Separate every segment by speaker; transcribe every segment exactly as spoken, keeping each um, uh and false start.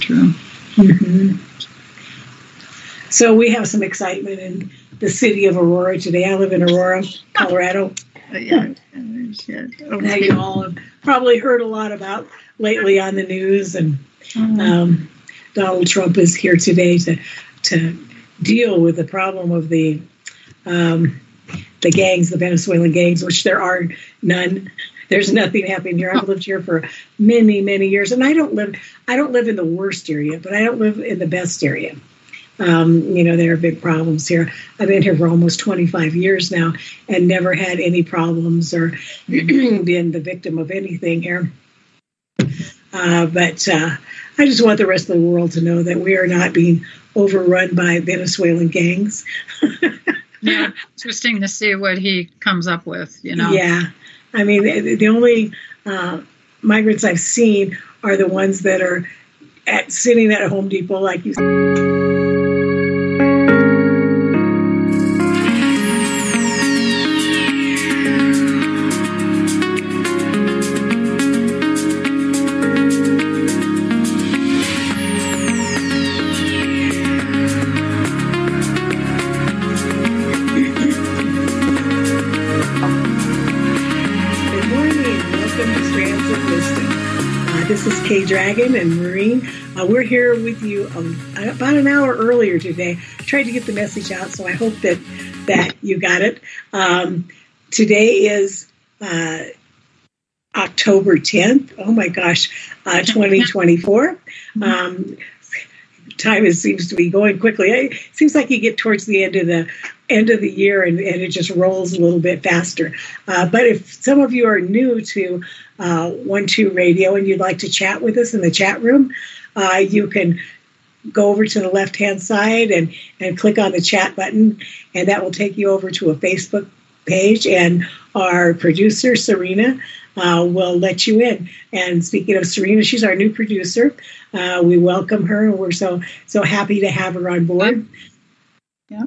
Speaker 1: true.
Speaker 2: Mm-hmm. So we have some excitement in the city of Aurora today. I live in Aurora, Colorado.
Speaker 1: Uh, yeah. yeah.
Speaker 2: Now you all have probably heard a lot about lately on the news, and um, Donald Trump is here today to to deal with the problem of the um, the gangs, the Venezuelan gangs, which there are none. There's nothing happening here. I've lived here for many, many years, and I don't live. I don't live in the worst area, but I don't live in the best area. Um, you know, there are big problems here. I've been here for almost twenty-five years now, and never had any problems or been the victim of anything here. Uh, but uh, I just want the rest of the world to know that we are not being overrun by Venezuelan gangs.
Speaker 1: Yeah, interesting to see what he comes up with. You know.
Speaker 2: Yeah. I mean, the, the only uh, migrants I've seen are the ones that are at sitting at a Home Depot, like you said. K-Dragon and Maureen. Uh, we're here with you um, about an hour earlier today. Tried to get the message out, so I hope that that you got it. Um, today is uh, October tenth. Oh my gosh, uh, twenty twenty-four. Um, time is, seems to be going quickly. It seems like you get towards the end of the end of the year and, and it just rolls a little bit faster. Uh, but if some of you are new to uh, One Two Radio and you'd like to chat with us in the chat room, uh, you can go over to the left-hand side and, and click on the chat button, and that will take you over to a Facebook page, and our producer, Serena, uh, will let you in. And speaking of Serena, she's our new producer. Uh, we welcome her, and we're so so happy to have her on board.
Speaker 1: Yeah.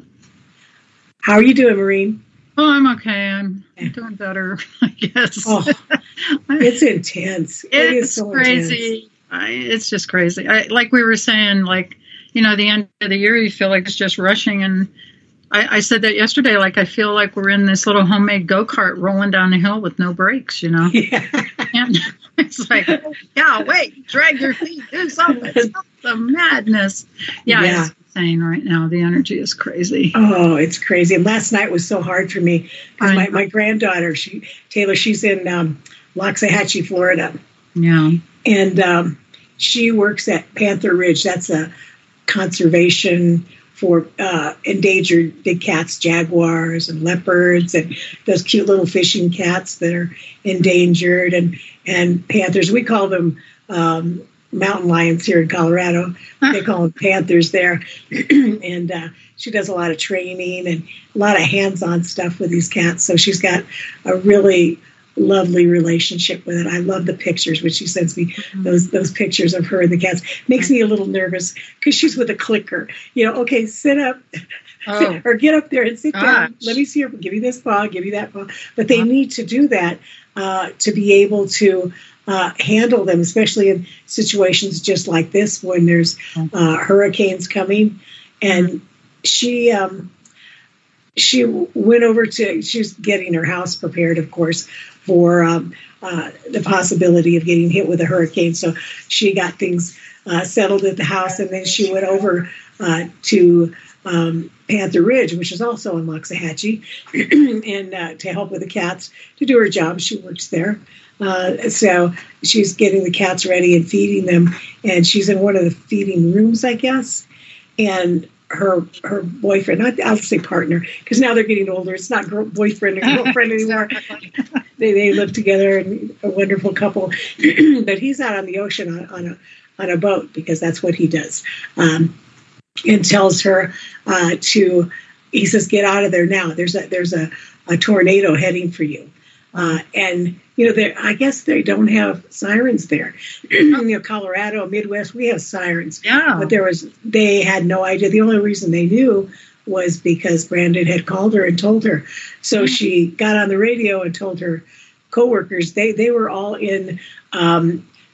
Speaker 2: How are you doing, Maureen?
Speaker 1: Oh, I'm okay. I'm doing better, I guess.
Speaker 2: Oh, it's intense.
Speaker 1: It's
Speaker 2: it is so
Speaker 1: crazy. I, it's just crazy. I, like we were saying, like, you know, the end of the year, you feel like it's just rushing. And I, I said that yesterday, like, I feel like we're in this little homemade go-kart rolling down the hill with no brakes, you know?
Speaker 2: Yeah.
Speaker 1: And it's like, yeah, wait, drag your feet, do something. Stop the madness. Yeah,
Speaker 2: yeah.
Speaker 1: It's insane right now. The energy is crazy.
Speaker 2: Oh, it's crazy. And last night was so hard for me because my, my granddaughter, she Taylor, she's in um, Loxahatchee, Florida.
Speaker 1: Yeah.
Speaker 2: And um, she works at Panther Ridge. That's a conservation for uh, endangered big cats, jaguars and leopards, and those cute little fishing cats that are endangered, and, and panthers. We call them um, mountain lions here in Colorado. They call them panthers there. And uh, she does a lot of training and a lot of hands-on stuff with these cats. So she's got a really lovely relationship with it. I love the pictures when she sends me mm-hmm. those those pictures of her and the cats. Makes me a little nervous because she's with a clicker. You know, okay, sit up
Speaker 1: oh.
Speaker 2: or get up there and sit
Speaker 1: Gosh.
Speaker 2: down. Let me see her. Give me this paw. Give me that paw. But they need to do that uh, to be able to uh, handle them, especially in situations just like this when there's uh, hurricanes coming. And mm-hmm. she. Um, She went over to, she was getting her house prepared, of course, for um, uh, the possibility of getting hit with a hurricane. So she got things uh, settled at the house, and then she went over uh, to um, Panther Ridge, which is also in Loxahatchee, and uh, to help with the cats, to do her job. She works there. Uh, so she's getting the cats ready and feeding them, and she's in one of the feeding rooms, I guess, and her her boyfriend, not I'll say partner, because now they're getting older. It's not girl, boyfriend and girlfriend anymore. they they live together and a wonderful couple. But he's out on the ocean on, on a on a boat because that's what he does. Um, and tells her uh, to, he says, get out of there now. There's a there's a, a tornado heading for you. Uh, and, you know, I guess they don't have sirens there. You know, Colorado, Midwest, we have sirens.
Speaker 1: Yeah.
Speaker 2: But there was, they had no idea. The only reason they knew was because Brandon had called her and told her. So mm-hmm. she got on the radio and told her coworkers. They they were all in um,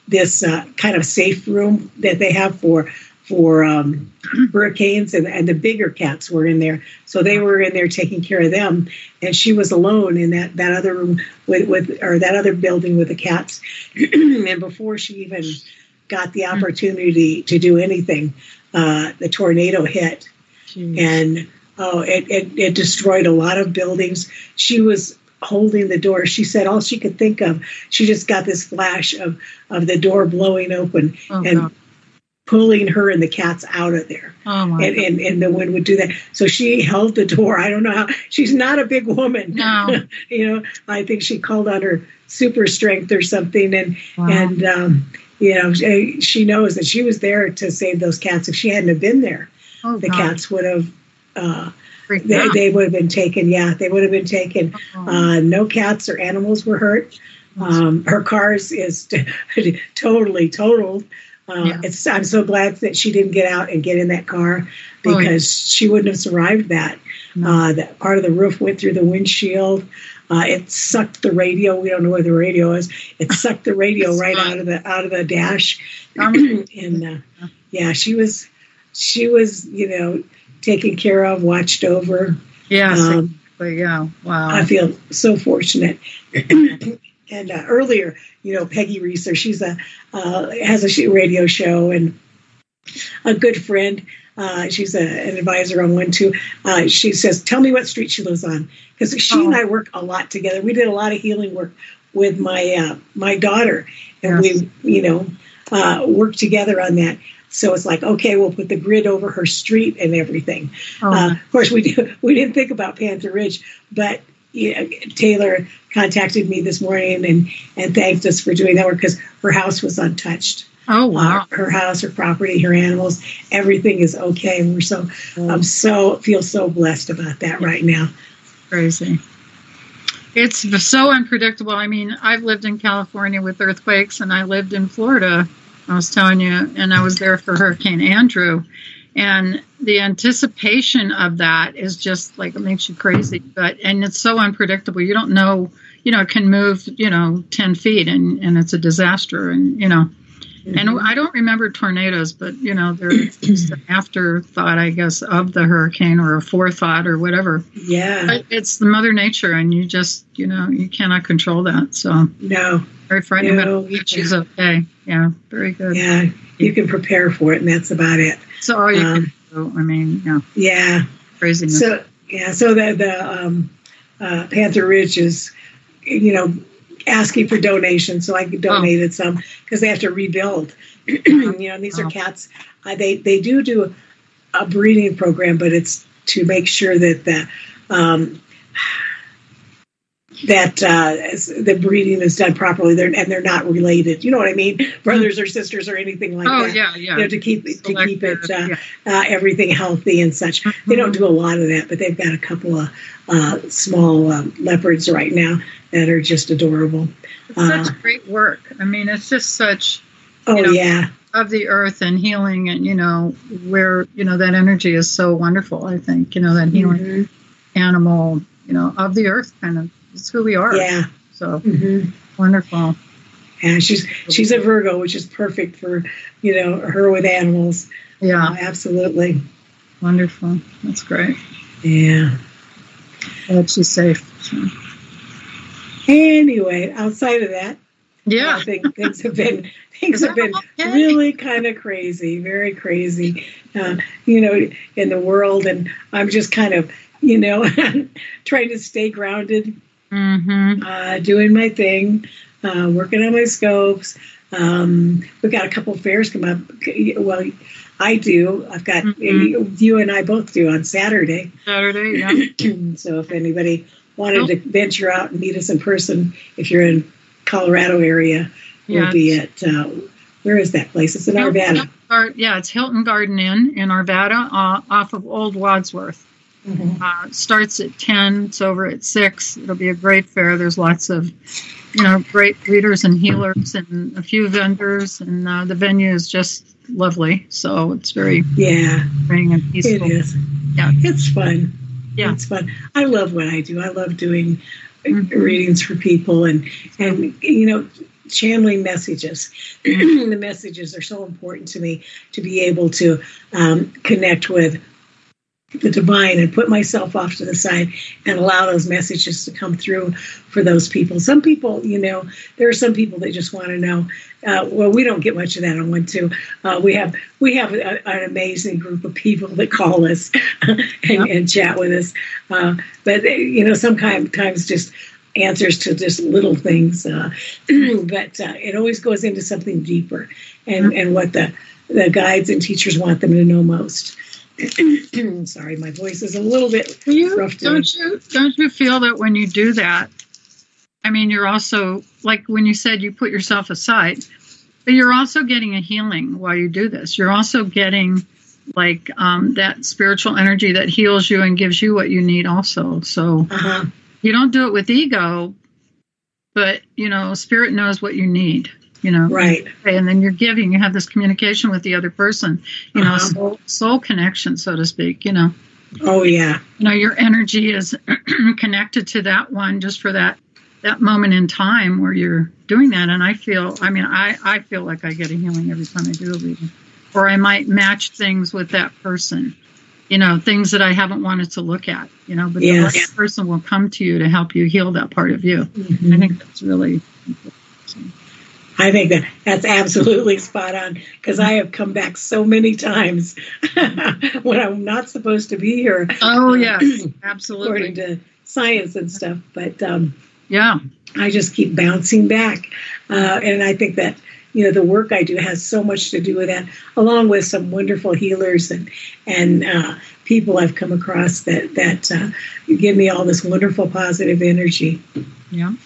Speaker 2: this uh, kind of safe room that they have for for um, hurricanes, and, and the bigger cats were in there. So they were in there taking care of them, and she was alone in that, that other room with, with or that other building with the cats. And before she even got the opportunity to do anything, uh, the tornado hit. Jeez. And oh, it, it, it destroyed a lot of buildings. She was holding the door. She said all she could think of, she just got this flash of, of the door blowing open oh, and God. pulling her and the cats out of there. Oh my and, and and the wind would do that. So she held the door. I don't know how. She's not a big woman.
Speaker 1: No.
Speaker 2: You know, I think she called on her super strength or something. And,
Speaker 1: wow.
Speaker 2: and um, you know, she, she knows that she was there to save those cats. If she hadn't have been there, oh, the God. cats would have, uh, they, they would have been taken. Yeah, they would have been taken. Oh. Uh, no cats or animals were hurt. Um, her cars is t- totally totaled. Uh, yeah. it's, I'm so glad that she didn't get out and get in that car, because oh, yeah. she wouldn't have survived that. No. Uh, that part of the roof went through the windshield. Uh, it sucked the radio. We don't know where the radio is. It sucked the radio right out of the out of the dash. and uh, yeah, she was she was you know taken care of, watched over.
Speaker 1: Yes, um, exactly. Yeah. Wow.
Speaker 2: I feel so fortunate. And uh, earlier, you know, Peggy Reeser, she's a uh, has a radio show, and a good friend. Uh, she's a, an advisor on one too. Uh, she says, "Tell me what street she lives on," because she oh. and I work a lot together. We did a lot of healing work with my uh, my daughter, and yes. we, you know, uh, worked together on that. So it's like, okay, we'll put the grid over her street and everything. Oh. Uh, of course, we do, we didn't think about Panther Ridge, but. You know, Taylor contacted me this morning and, and thanked us for doing that work, because her house was untouched.
Speaker 1: Oh wow!
Speaker 2: Uh, her house, her property, her animals, everything is okay. And we're so oh. I'm so feel so blessed about that right now.
Speaker 1: Crazy. It's so unpredictable. I mean, I've lived in California with earthquakes, and I lived in Florida. I was telling you, and I was there for Hurricane Andrew. And the anticipation of that is just like, it makes you crazy. But, and it's so unpredictable. You don't know, you know, it can move, you know, ten feet and, and it's a disaster. And, you know, mm-hmm. and I don't remember tornadoes, but, you know, there's just an afterthought, I guess, of the hurricane, or a forethought or whatever.
Speaker 2: Yeah.
Speaker 1: But it's the Mother Nature, and you just, you know, you cannot control that. So,
Speaker 2: no.
Speaker 1: Very frightening,
Speaker 2: no,
Speaker 1: but she's okay. Yeah. Very good.
Speaker 2: Yeah. You can prepare for it, and that's about it.
Speaker 1: So all you um, can do, I mean, yeah.
Speaker 2: Yeah.
Speaker 1: Craziness.
Speaker 2: So, yeah, so the, the um, uh, Panther Ridge is, you know, asking for donations. So I donated oh. some, because they have to rebuild. you know, and these oh. are cats. Uh, they, they do do a breeding program, but it's to make sure that the um, that uh, the breeding is done properly, they're, and they're not related. You know what I mean? Brothers or sisters or anything like
Speaker 1: oh,
Speaker 2: that.
Speaker 1: yeah, yeah.
Speaker 2: You know, to keep
Speaker 1: Selected,
Speaker 2: to keep it uh,
Speaker 1: yeah.
Speaker 2: uh, everything healthy and such.
Speaker 1: Mm-hmm.
Speaker 2: They don't do a lot of that, but they've got a couple of uh, small um, leopards right now that are just adorable.
Speaker 1: It's uh, such great work. I mean, it's just such.
Speaker 2: Oh
Speaker 1: you know,
Speaker 2: yeah.
Speaker 1: Of the earth and healing, and you know where you know that energy is so wonderful. I think you know that healing mm-hmm. animal, you know, of the earth kind of. It's who we are.
Speaker 2: Yeah.
Speaker 1: So
Speaker 2: mm-hmm.
Speaker 1: wonderful.
Speaker 2: Yeah, she's she's a Virgo, which is perfect for, you know, her with animals.
Speaker 1: Yeah.
Speaker 2: Uh, absolutely.
Speaker 1: Wonderful. That's great.
Speaker 2: Yeah.
Speaker 1: Glad she's safe. So.
Speaker 2: Anyway, outside of that,
Speaker 1: yeah,
Speaker 2: I think things have been things have been okay? really kind of crazy, very crazy, uh, you know, in the world, and I'm just kind of. You know, trying to stay grounded,
Speaker 1: mm-hmm.
Speaker 2: uh, doing my thing, uh, working on my scopes. Um, we've got a couple of fairs come up. Well, I do. I've got, mm-hmm. you and I both do on Saturday.
Speaker 1: Saturday, yeah.
Speaker 2: So if anybody wanted oh. to venture out and meet us in person, if you're in Colorado area, we'll yeah, be at, uh, where is that place? It's in Hilton,
Speaker 1: Arvada. Yeah, it's Hilton Garden Inn in Arvada, uh, off of Old Wadsworth.
Speaker 2: Mm-hmm.
Speaker 1: Uh, starts at ten. It's over at six. It'll be a great fair. There's lots of, you know, great readers and healers and a few vendors, and uh, the venue is just lovely. So it's very
Speaker 2: yeah,
Speaker 1: freeing and peaceful.
Speaker 2: It is.
Speaker 1: Yeah,
Speaker 2: it's fun.
Speaker 1: Yeah,
Speaker 2: it's fun. I love what I do. I love doing
Speaker 1: mm-hmm.
Speaker 2: readings for people, and and you know, channeling messages. The messages are so important to me to be able to um, connect with the divine and put myself off to the side and allow those messages to come through for those people. Some people, you know, there are some people that just want to know. Uh, well, we don't get much of that on One Two. Uh, we have we have a, an amazing group of people that call us and, yeah. and chat with us. Uh, but you know, sometimes just answers to just little things. Uh, but uh, it always goes into something deeper and, mm-hmm. and what the the guides and teachers want them to know most. Sorry, my voice is a little bit
Speaker 1: you,
Speaker 2: rough today.
Speaker 1: Don't you don't you feel that when you do that, I mean, you're also, like when you said you put yourself aside, but you're also getting a healing while you do this. You're also getting like um, that spiritual energy that heals you and gives you what you need also. So uh-huh. you don't do it with ego, but, you know, spirit knows what you need. You know,
Speaker 2: right.
Speaker 1: And then you're giving, you have this communication with the other person, you uh-huh. know, soul, soul connection, so to speak, you know.
Speaker 2: Oh, yeah.
Speaker 1: You know, your energy is connected to that one just for that, that moment in time where you're doing that. And I feel, I mean, I, I feel like I get a healing every time I do a reading. Or I might match things with that person, you know, things that I haven't wanted to look at, you know, but yes. the right person will come to you to help you heal that part of you. Mm-hmm. I think that's really important. So.
Speaker 2: I think that that's absolutely spot on because I have come back so many times when I'm not supposed to be here.
Speaker 1: Oh, yeah, absolutely.
Speaker 2: According to science and stuff. But um,
Speaker 1: yeah,
Speaker 2: I just keep bouncing back. Uh, and I think that, you know, the work I do has so much to do with that, along with some wonderful healers and, and uh, people I've come across that, that uh, give me all this wonderful positive energy.
Speaker 1: Yeah.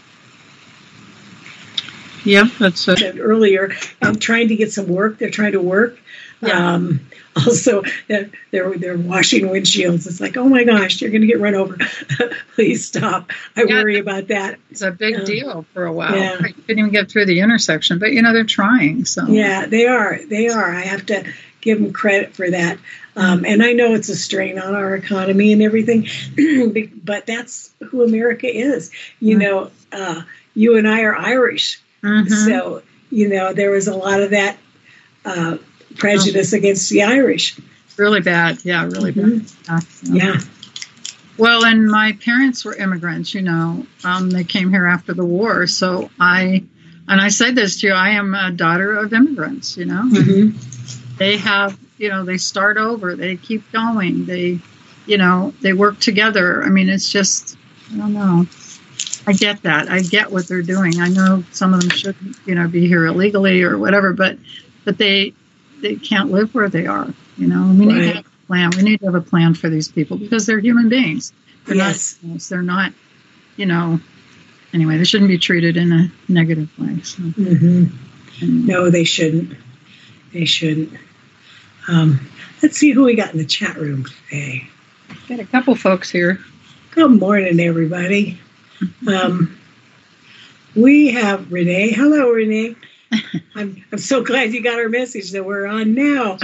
Speaker 1: Yeah, that's uh,
Speaker 2: earlier. I'm trying to get some work. They're trying to work. Yeah. Um, also, they're they're washing windshields. It's like, oh my gosh, you're going to get run over. Please stop. I yeah, worry about that.
Speaker 1: It's a big uh, deal for a while.
Speaker 2: Yeah.
Speaker 1: I couldn't even get through the intersection, but you know they're trying. So
Speaker 2: yeah, they are. They are. I have to give them credit for that. Um, and I know it's a strain on our economy and everything, but that's who America is. You mm-hmm. know, uh, you and I are Irish. Mm-hmm. So, you know, there was a lot of that uh, prejudice oh. against the Irish.
Speaker 1: Really bad. Yeah, really
Speaker 2: mm-hmm.
Speaker 1: bad.
Speaker 2: Yeah. yeah.
Speaker 1: Well, and my parents were immigrants, you know. Um, they came here after the war. So I, and I say this to you, I am a daughter of immigrants, you know.
Speaker 2: Mm-hmm.
Speaker 1: They have, you know, they start over. They keep going. They, you know, they work together. I mean, it's just, I don't know. I get that. I get what they're doing. I know some of them shouldn't, you know, be here illegally or whatever, but but they they can't live where they are. You know, we right. need to have a plan. We need to have a plan for these people because they're human beings. They're
Speaker 2: yes.
Speaker 1: not. They're not. You know. Anyway, they shouldn't be treated in a negative way. So.
Speaker 2: Mm-hmm. And, no, they shouldn't. They shouldn't. Um, let's see who we got in the chat room today.
Speaker 1: Got a couple folks here.
Speaker 2: Good morning, everybody. Um, we have Renee. Hello, Renee. I'm I'm so glad you got our message that we're on now.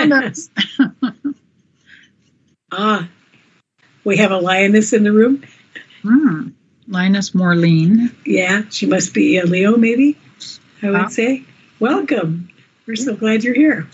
Speaker 2: Ah, we have a lioness in the room.
Speaker 1: Hmm. Lioness Morleen.
Speaker 2: Yeah, she must be a Leo, maybe. I would
Speaker 1: wow.
Speaker 2: say. Welcome. We're so glad you're here.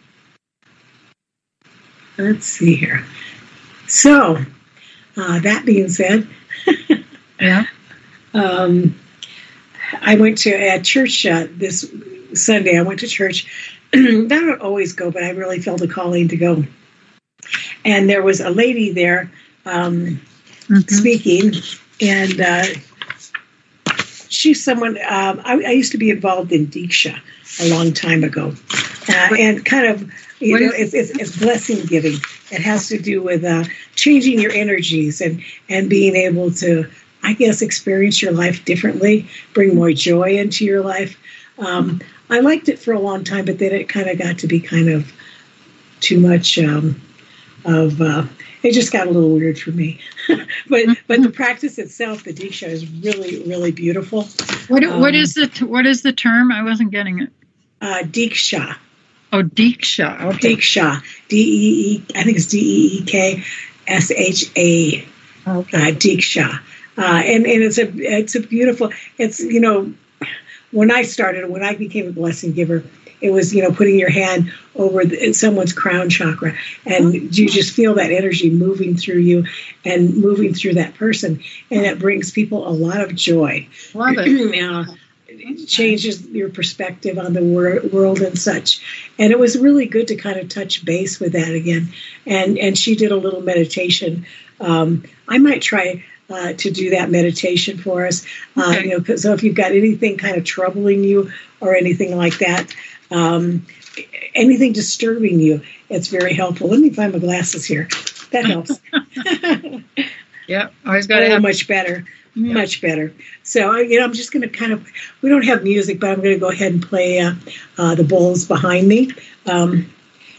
Speaker 2: Let's see here. So, uh, that being said.
Speaker 1: Yeah.
Speaker 2: Um, I went to a church uh, this Sunday. I went to church. I don't always go, but I really felt a calling to go. And there was a lady there um, mm-hmm. speaking, and uh, she's someone, um, I, I used to be involved in Diksha a long time ago. Uh, and kind of, you what know, is- it's, it's, it's blessing giving. It has to do with uh, changing your energies and, and being able to, I guess, experience your life differently, bring more joy into your life. Um, I liked it for a long time, but then it kind of got to be kind of too much um, of, uh, it just got a little weird for me. but but the practice itself, the Diksha, is really, really beautiful.
Speaker 1: What
Speaker 2: um,
Speaker 1: What is the what is the term? I wasn't getting it.
Speaker 2: Uh, Diksha.
Speaker 1: Oh, Diksha. Okay.
Speaker 2: Diksha. D E E, I think it's D E E K S H A.
Speaker 1: Okay.
Speaker 2: Uh, Diksha. Uh, and, and it's a it's a beautiful, it's, you know, when I started, when I became a blessing giver, it was, you know, putting your hand over the, someone's crown chakra, and you just feel that energy moving through you and moving through that person, and it brings people a lot of joy.
Speaker 1: Love it.
Speaker 2: uh, it changes your perspective on the wor- world and such. And it was really good to kind of touch base with that again. And and she did a little meditation. Um, I might try uh, to do that meditation for us. Uh,
Speaker 1: Okay.
Speaker 2: you know, 'cause- so if you've got anything kind of troubling you or anything like that, um, anything disturbing you, it's very helpful. Let me find my glasses here. That helps.
Speaker 1: Yeah, always got to
Speaker 2: Oh,
Speaker 1: have.
Speaker 2: much better. Much better. So, you know, I'm just going to kind of, we don't have music, but I'm going to go ahead and play uh, uh, the bowls behind me. Um,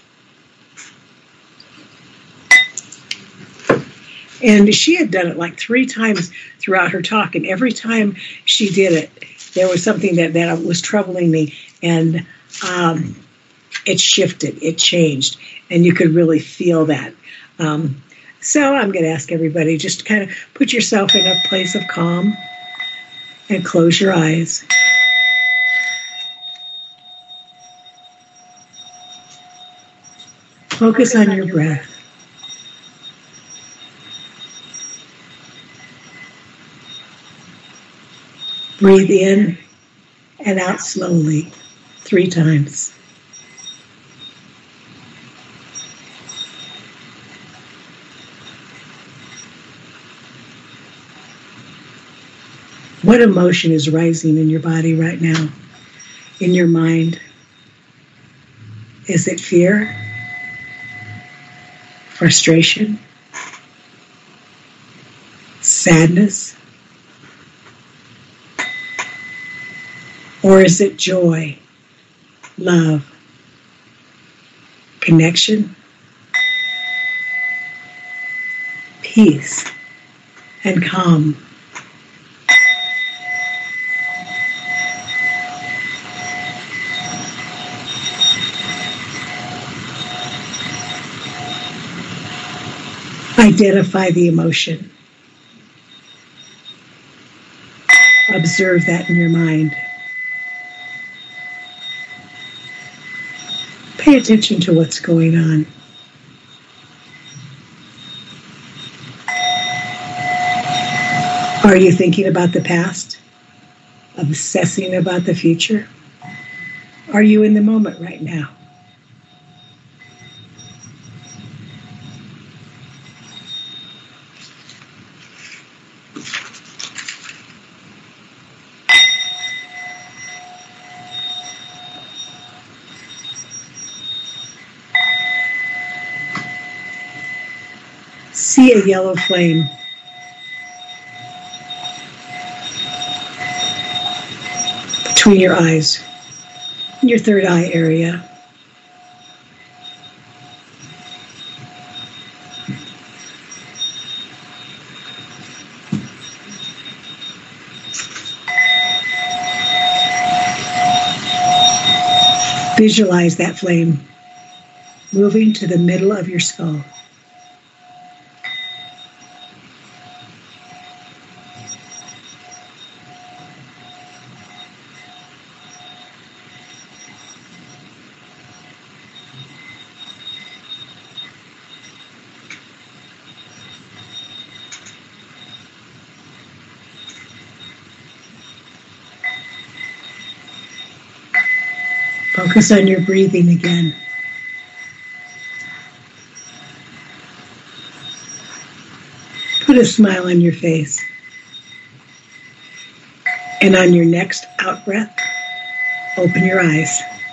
Speaker 2: and she had done it like three times throughout her talk. And every time she did it, there was something that, that was troubling me. And um, it shifted, it changed. And you could really feel that. Um, So I'm going to ask everybody just to kind of put yourself in a place of calm and close your eyes. Focus on your breath. Breathe in and out slowly three times. What emotion is rising in your body right now, in your mind? Is it fear? Frustration? Sadness? Or is it joy, love, connection, peace, and calm? Identify the emotion. Observe that in your mind. Pay attention to what's going on. Are you thinking about the past? Obsessing about the future? Are you in the moment right now? See a yellow flame. Between your eyes, in your third eye area. Visualize that flame moving to the middle of your skull. Focus on your breathing again. Put a smile on your face. And on your next out breath, open your eyes.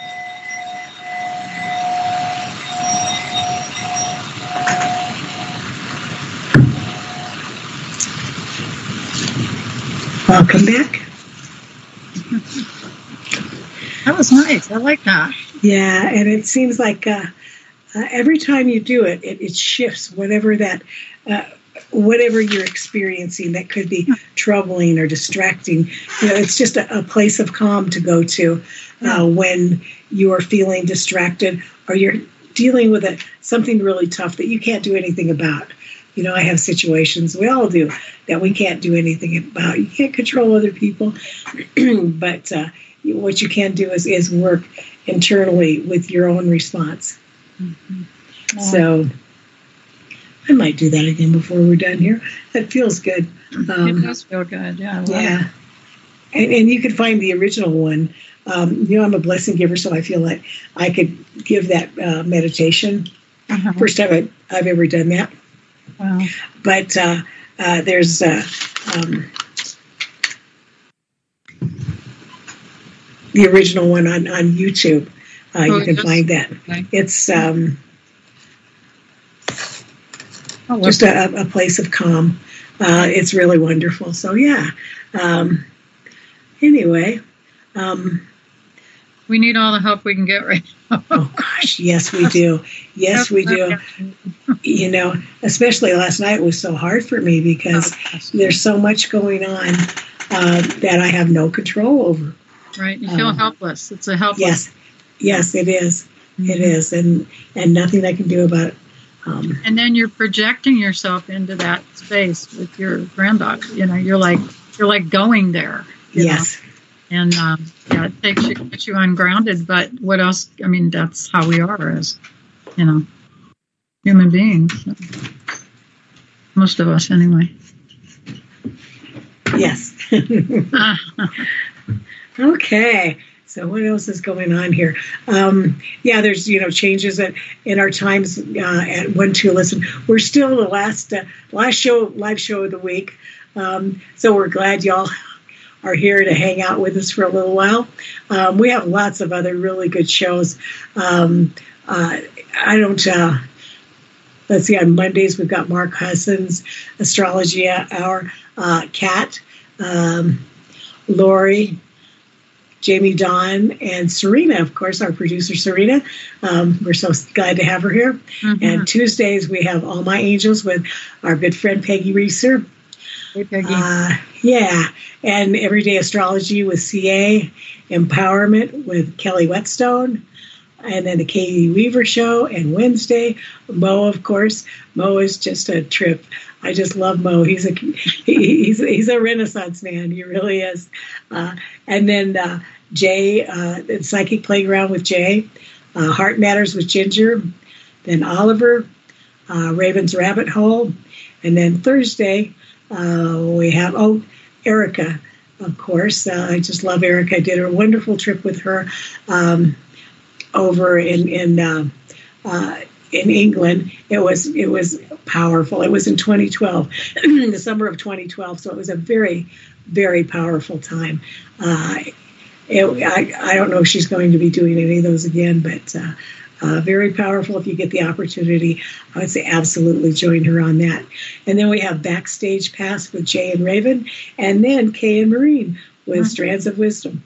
Speaker 2: Welcome back.
Speaker 1: That was nice. I like that.
Speaker 2: Yeah, and it seems like uh, uh, every time you do it, it, it shifts whatever that, uh, whatever you're experiencing that could be troubling or distracting. You know, it's just a, a place of calm to go to uh, when you are feeling distracted or you're dealing with a, something really tough that you can't do anything about. You know, I have situations, we all do, that we can't do anything about. You can't control other people, but uh, what you can do is, is work internally with your own response. Mm-hmm. Yeah. So I might do that again before we're done here. That feels good. Um,
Speaker 1: it does feel good, yeah.
Speaker 2: Yeah. And, and you can find the original one. Um, you know, I'm a blessing giver, so I feel like I could give that uh, meditation. Uh-huh. First time I, I've ever done that.
Speaker 1: Wow.
Speaker 2: But uh, uh, there's uh, um, the original one on, on YouTube. Uh, oh, you can find that. Okay. It's um, oh, just a, a place of calm. Uh, it's really wonderful. So, yeah. Um, anyway. Um,
Speaker 1: we need all the help we can get right now.
Speaker 2: Oh, gosh. Yes, we do. Yes, we do. You know, especially last night was so hard for me because there's so much going on uh, that I have no control over.
Speaker 1: Right. You feel um, helpless. It's a helpless.
Speaker 2: Yes. Yes, it is. Mm-hmm. It is. And, and nothing I can do about it. Um,
Speaker 1: and then you're projecting yourself into that space with your granddaughter. You know, you're like, you're like going there.
Speaker 2: Yes.
Speaker 1: Know? And um, yeah, it takes you, gets you ungrounded. But what else? I mean, that's how we are as, you know, human beings. So. Most of us, anyway.
Speaker 2: Yes. Okay. So what else is going on here? Um, yeah, there's, you know, changes at, in our times uh, at One Two Listen. We're still the last uh, last show, live show of the week. Um, so we're glad y'all are here to hang out with us for a little while. Um, we have lots of other really good shows. Um, uh, I don't, uh, let's see, on Mondays we've got Mark Hudson's Astrology Hour, uh, Kat, um, Lori, Jamie Dawn, and Serena, of course, our producer Serena. Um, we're so glad to have her here. Mm-hmm. And Tuesdays we have All My Angels with our good friend Peggy Reeser.
Speaker 1: Hey, Peggy.
Speaker 2: Uh, yeah, and Everyday Astrology with C A, Empowerment with Kelly Whetstone, and then the Katie Weaver Show, and Wednesday, Mo, of course. Mo is just a trip. I just love Mo. He's a he, he's he's a Renaissance man. He really is. Uh, and then uh, Jay, uh, the Psychic Playground with Jay, uh, Heart Matters with Ginger, then Oliver, uh, Raven's Rabbit Hole, and then Thursday uh, we have oh Erica, of course. Uh, I just love Erica. I did a wonderful trip with her um, over in in. Uh, uh, in England. It was it was powerful. It was in twenty twelve, the summer of twenty twelve. So it was a very, very powerful time. Uh, it, I I don't know if she's going to be doing any of those again, but uh, uh, very powerful. If you get the opportunity, I would say absolutely join her on that. And then we have Backstage Pass with Jay and Raven, and then Kay and Maureen with mm-hmm. Strands of Wisdom.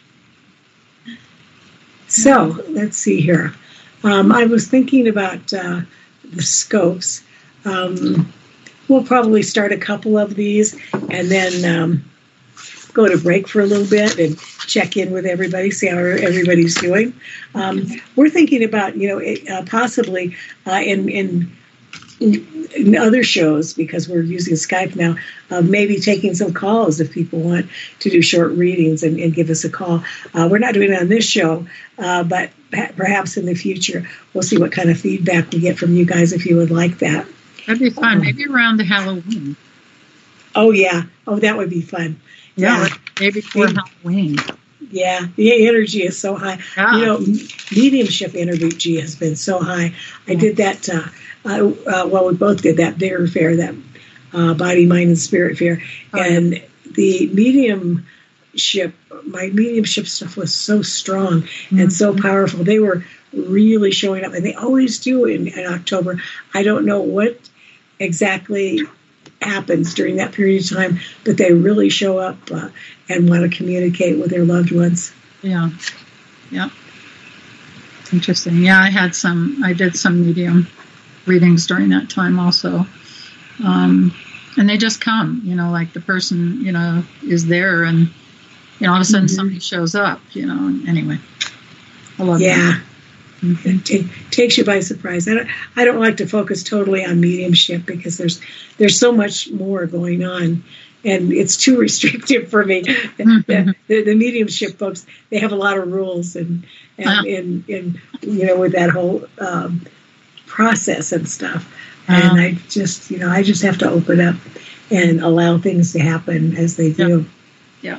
Speaker 2: So let's see here. Um, I was thinking about uh, the scopes. Um, we'll probably start a couple of these and then um, go to break for a little bit and check in with everybody, see how everybody's doing. Um, we're thinking about, you know, it, uh, possibly uh, in, in in other shows, because we're using Skype now, uh, maybe taking some calls if people want to do short readings and, and give us a call. Uh, we're not doing it on this show, uh, but perhaps in the future we'll see what kind of feedback we get from you guys if you would like that.
Speaker 1: That'd be fun. Um, maybe around the Halloween.
Speaker 2: Oh, yeah. Oh, that would be fun.
Speaker 1: Yeah, yeah. Maybe for maybe. Halloween.
Speaker 2: Yeah, the energy is so high.
Speaker 1: Yeah.
Speaker 2: You know, mediumship energy has been so high. I yeah. did that, uh, uh, uh, well, we both did that Bear Fair, that uh, Body, Mind, and Spirit Fair. Oh, and yeah. the mediumship, my mediumship stuff was so strong mm-hmm. and so powerful. They were really showing up, and they always do in, in October. I don't know what exactly happens during that period of time, but they really show up uh, and want to communicate with their loved ones.
Speaker 1: Yeah. Yeah. Interesting. Yeah, I had some, I did some medium readings during that time also. Um, and they just come, you know, like the person, you know, is there and, you know, all of a sudden mm-hmm. somebody shows up, you know, and anyway. I love
Speaker 2: yeah.
Speaker 1: that.
Speaker 2: It t- takes you by surprise. I don't, I don't like to focus totally on mediumship because there's there's so much more going on, and it's too restrictive for me. the, the, the mediumship folks, they have a lot of rules, and and, uh-huh. and, and you know, with that whole um, process and stuff. Uh-huh. And I just, you know, I just have to open up and allow things to happen as they do.
Speaker 1: Yeah. yeah.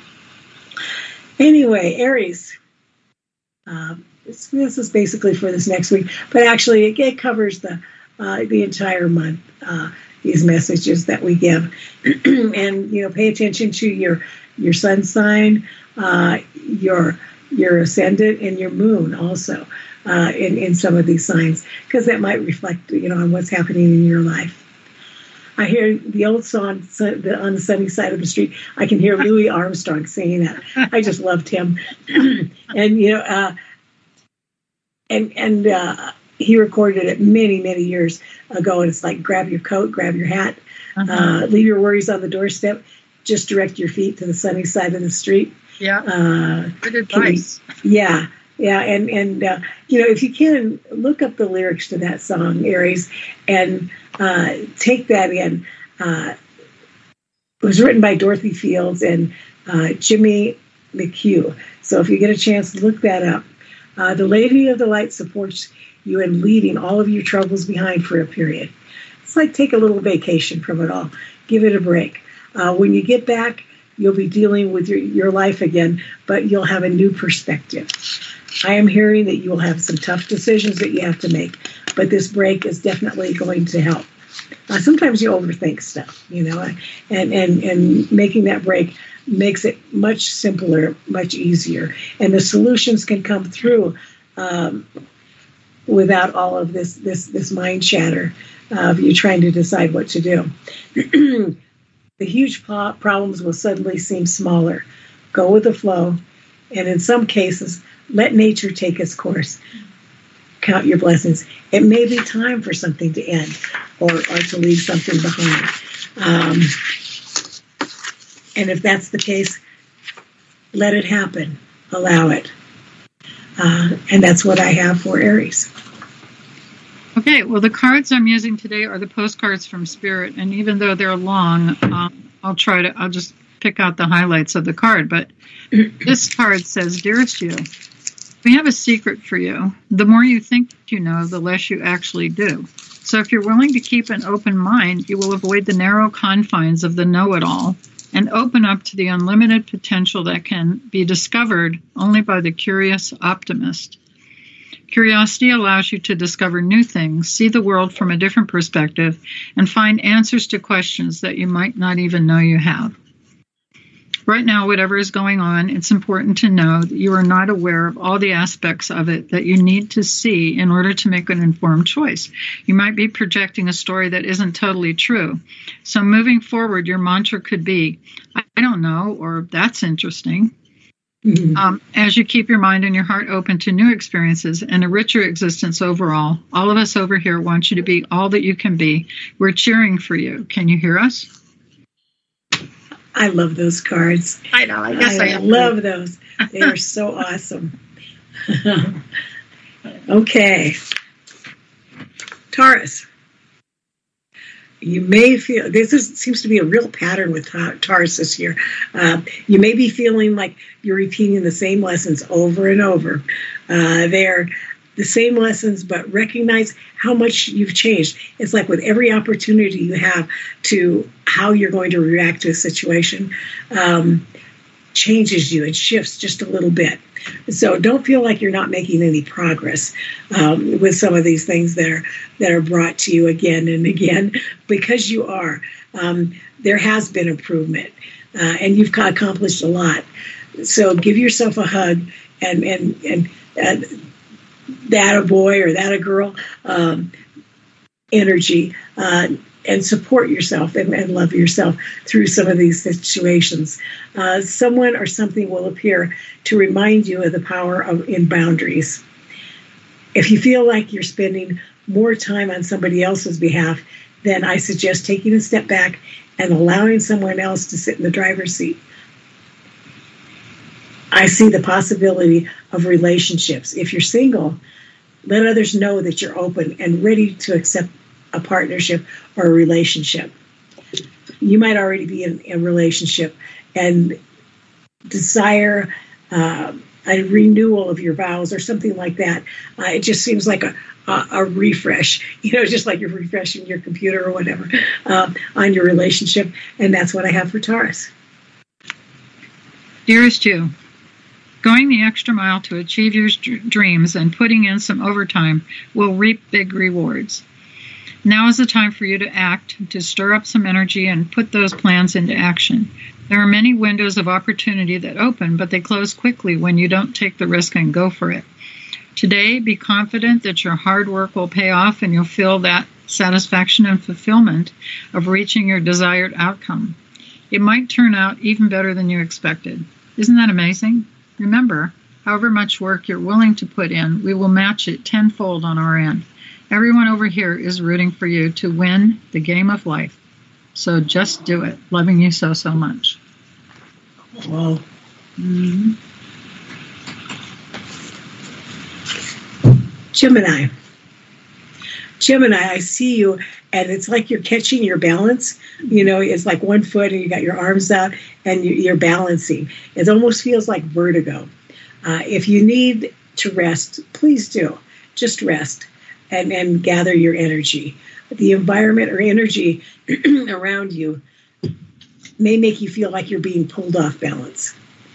Speaker 2: Anyway, Aries. Um, This, this is basically for this next week, but actually it, it covers the uh, the entire month. Uh, these messages that we give, and you know, pay attention to your your sun sign, uh, your your ascendant, and your moon also uh, in in some of these signs, because that might reflect, you know, on what's happening in your life. I hear the old song on the sunny side of the street. I can hear Louis Armstrong singing that. I just loved him, and you know. Uh, And and uh, he recorded it many, many years ago. And it's like, grab your coat, grab your hat, uh-huh. uh, leave your worries on the doorstep, just direct your feet to the sunny side of the street.
Speaker 1: Yeah.
Speaker 2: Uh,
Speaker 1: Good advice.
Speaker 2: We, yeah. Yeah. And, and uh, you know, if you can, look up the lyrics to that song, Aries, and uh, take that in. Uh, it was written by Dorothy Fields and uh, Jimmy McHugh. So if you get a chance, look that up. Uh, the Lady of the Light supports you in leaving all of your troubles behind for a period. It's like take a little vacation from it all. Give it a break. Uh, when you get back, you'll be dealing with your, your life again, but you'll have a new perspective. I am hearing that you will have some tough decisions that you have to make, but this break is definitely going to help. Uh, sometimes you overthink stuff, you know, and, and, and making that break makes it much simpler, much easier. And the solutions can come through um, without all of this, this, this mind chatter of you trying to decide what to do. The huge po- problems will suddenly seem smaller. Go with the flow. And in some cases, let nature take its course. Count your blessings. It may be time for something to end or, or to leave something behind. Um, And if that's the case, let it happen. Allow it. Uh, and that's what I have for Aries.
Speaker 1: Okay, well, the cards I'm using today are the postcards from Spirit. And even though they're long, um, I'll try to, I'll just pick out the highlights of the card. But this card says, Dearest you, we have a secret for you. The more you think you know, the less you actually do. So if you're willing to keep an open mind, you will avoid the narrow confines of the know-it-all and open up to the unlimited potential that can be discovered only by the curious optimist. Curiosity allows you to discover new things, see the world from a different perspective, and find answers to questions that you might not even know you have. Right now, whatever is going on, it's important to know that you are not aware of all the aspects of it that you need to see in order to make an informed choice. You might be projecting a story that isn't totally true. So moving forward, your mantra could be, I don't know, or that's interesting. Mm-hmm. Um, as you keep your mind and your heart open to new experiences and a richer existence overall, all of us over here want you to be all that you can be. We're cheering for you. Can you hear us?
Speaker 2: I love those cards.
Speaker 1: I know. I guess I,
Speaker 2: I love those. They are so awesome. Okay. Taurus. You may feel, this is, seems to be a real pattern with Taurus this year. Uh, you may be feeling like you're repeating the same lessons over and over. Uh, they're the same lessons, but recognize how much you've changed. It's like with every opportunity you have to how you're going to react to a situation, um, changes you. It shifts just a little bit. So don't feel like you're not making any progress um, with some of these things that are that are brought to you again and again, because you are. Um, there has been improvement, uh, and you've accomplished a lot. So give yourself a hug and and and. and that a boy or that a girl um, energy uh, and support yourself and, and love yourself through some of these situations. Uh, someone or something will appear to remind you of the power of in boundaries. If you feel like you're spending more time on somebody else's behalf, then I suggest taking a step back and allowing someone else to sit in the driver's seat. I see the possibility of relationships. If you're single, let others know that you're open and ready to accept a partnership or a relationship. You might already be in a relationship and desire uh, a renewal of your vows or something like that. Uh, it just seems like a, a, a refresh, you know, just like you're refreshing your computer or whatever uh, on your relationship. And that's what I have for Taurus.
Speaker 1: Dearest you, going the extra mile to achieve your d- dreams and putting in some overtime will reap big rewards. Now is the time for you to act, to stir up some energy and put those plans into action. There are many windows of opportunity that open, but they close quickly when you don't take the risk and go for it. Today, be confident that your hard work will pay off and you'll feel that satisfaction and fulfillment of reaching your desired outcome. It might turn out even better than you expected. Isn't that amazing? Remember, however much work you're willing to put in, we will match it tenfold on our end. Everyone over here is rooting for you to win the game of life. So just do it. Loving you so, so much.
Speaker 2: Wow.
Speaker 1: Mm-hmm.
Speaker 2: Gemini. Gemini, I see you, and it's like you're catching your balance. You know, it's like one foot, and you got your arms out, and you're balancing. It almost feels like vertigo. Uh, if you need to rest, please do. Just rest and, and gather your energy. The environment or energy around you may make you feel like you're being pulled off balance.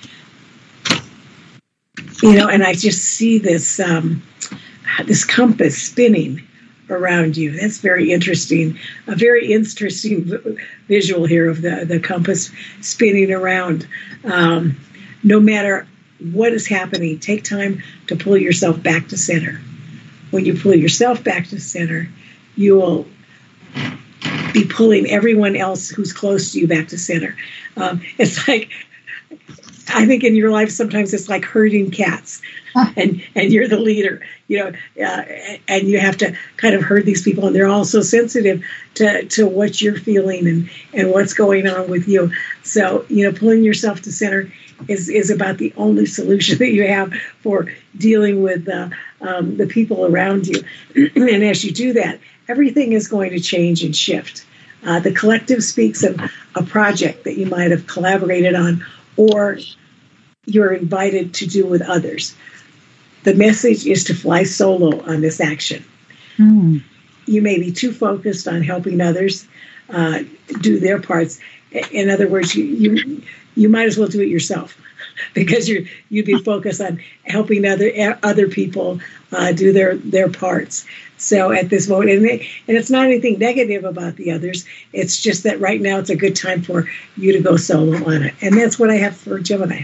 Speaker 2: You know, and I just see this um, this compass spinning around you. That's very interesting. A very interesting v- visual here of the, the compass spinning around. Um, no matter what is happening, take time to pull yourself back to center. When you pull yourself back to center, you will be pulling everyone else who's close to you back to center. Um, it's like, I think in your life, sometimes it's like herding cats, and, and you're the leader, you know, uh, and you have to kind of herd these people, and they're all so sensitive to, to what you're feeling and, and what's going on with you. So, you know, pulling yourself to center is, is about the only solution that you have for dealing with uh, um, the people around you. And as you do that, everything is going to change and shift. Uh, the collective speaks of a project that you might have collaborated on or you're invited to do with others. The message is to fly solo on this action.
Speaker 1: Mm.
Speaker 2: You may be too focused on helping others uh, do their parts. In other words, you, you you might as well do it yourself, because you're you'd be focused on helping other other people uh, do their their parts. So at this moment, and, it, and it's not anything negative about the others. It's just that right now it's a good time for you to go solo on it, and that's what I have for Gemini.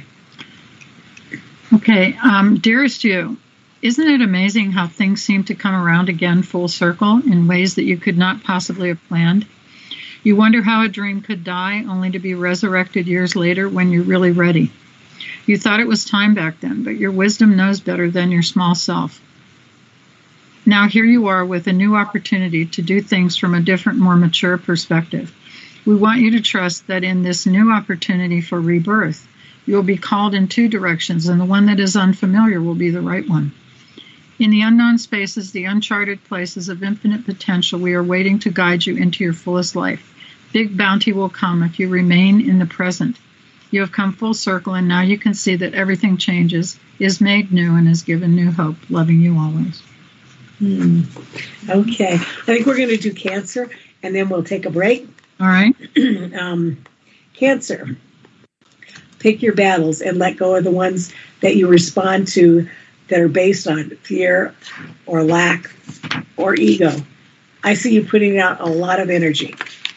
Speaker 1: Okay, um, dearest you, isn't it amazing how things seem to come around again full circle in ways that you could not possibly have planned? You wonder how a dream could die only to be resurrected years later when you're really ready. You thought it was time back then, but your wisdom knows better than your small self. Now here you are with a new opportunity to do things from a different, more mature perspective. We want you to trust that in this new opportunity for rebirth, you'll be called in two directions, and the one that is unfamiliar will be the right one. In the unknown spaces, the uncharted places of infinite potential, we are waiting to guide you into your fullest life. Big bounty will come if you remain in the present. You have come full circle, and now you can see that everything changes, is made new, and is given new hope. Loving you always.
Speaker 2: Hmm. Okay. I think we're going to do Cancer, and then we'll take a break.
Speaker 1: All right.
Speaker 2: um, Cancer. Pick your battles and let go of the ones that you respond to that are based on fear or lack or ego. I see you putting out a lot of energy.